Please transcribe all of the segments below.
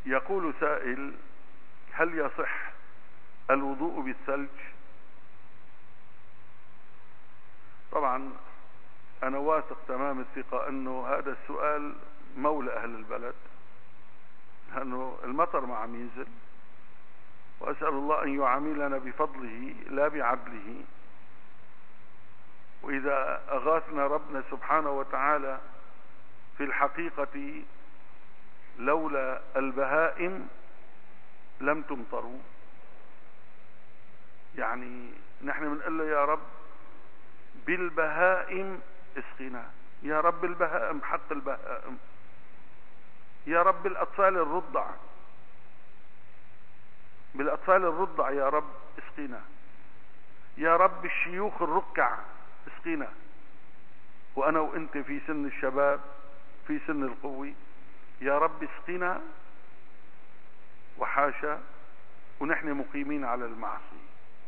يقول سائل: هل يصح الوضوء بالثلج؟ طبعا أنا واثق تمام الثقة أنه هذا السؤال مولى أهل البلد، لأنه المطر ما عم ينزل، وأسأل الله أن يعاملنا بفضله لا بعدله. وإذا أغاثنا ربنا سبحانه وتعالى في الحقيقة لولا البهائم لم تمطروا. يعني نحن بنقول له: يا رب بالبهائم اسقنا، يا رب البهائم حق البهائم، يا رب الأطفال الرضع، بالأطفال الرضع يا رب اسقنا، يا رب الشيوخ الركع اسقنا، وأنا وأنت في سن الشباب في سن القوة، يا رب اسقنا. وحاشا ونحن مقيمين على المعصية.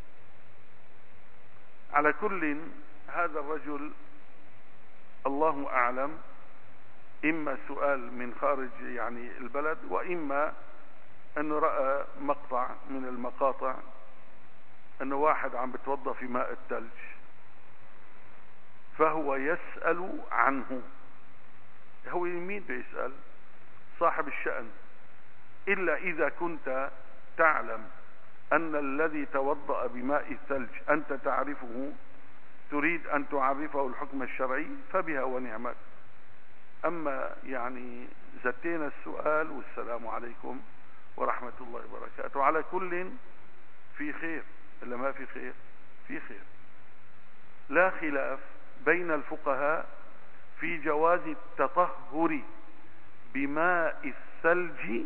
على كل، هذا الرجل الله أعلم إما سؤال من خارج يعني البلد، وإما أنه رأى مقطع من المقاطع أنه واحد عم بتوضى في ماء الثلج، فهو يسأل عنه. هو مين بيسأل؟ صاحب الشأن. إلا إذا كنت تعلم أن الذي توضأ بماء الثلج أنت تعرفه، تريد أن تعرفه الحكم الشرعي، فبها ونعمت. أما يعني زتينا السؤال، والسلام عليكم ورحمة الله وبركاته. على كل، في خير إلا ما في خير؟ في خير. لا خلاف بين الفقهاء في جواز التطهر بماء الثلج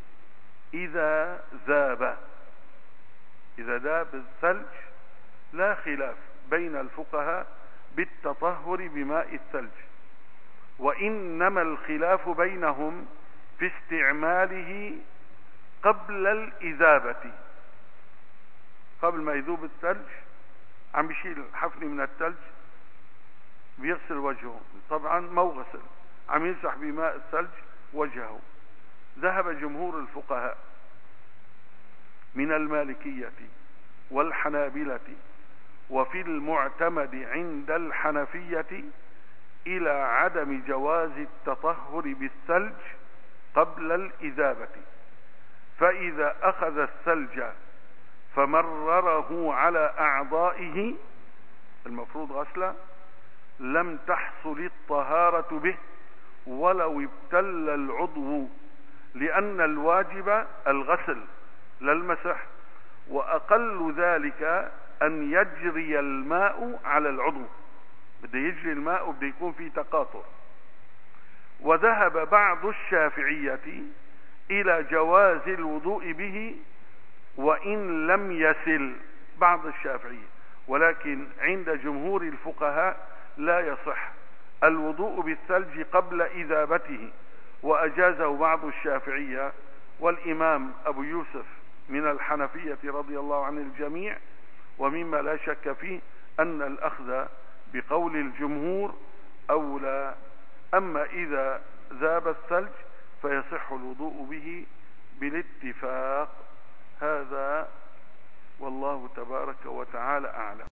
إذا ذاب. إذا ذاب الثلج لا خلاف بين الفقهاء بالتطهر بماء الثلج، وإنما الخلاف بينهم في استعماله قبل الإذابة. قبل ما يذوب الثلج عم بيشيل حفنة من الثلج، بيغسل وجهه، طبعا مو غسل، عم يمسح بماء الثلج وجهه. ذهب جمهور الفقهاء من المالكية والحنابلة وفي المعتمد عند الحنفية إلى عدم جواز التطهر بالثلج قبل الإذابة. فإذا أخذ الثلج فمرره على أعضائه المفروض غسله، لم تحصل الطهارة به ولو ابتل العضو، لأن الواجب الغسل لا المسح، وأقل ذلك أن يجري الماء على العضو. بده يجري الماء وبده يكون في تقاطر. وذهب بعض الشافعية إلى جواز الوضوء به وإن لم يسل، بعض الشافعية، ولكن عند جمهور الفقهاء لا يصح الوضوء بالثلج قبل إذابته، وأجازه بعض الشافعية والإمام أبو يوسف من الحنفية رضي الله عن الجميع. ومما لا شك فيه أن الأخذ بقول الجمهور أولى. أما إذا ذاب الثلج فيصح الوضوء به بالاتفاق. هذا والله تبارك وتعالى أعلم.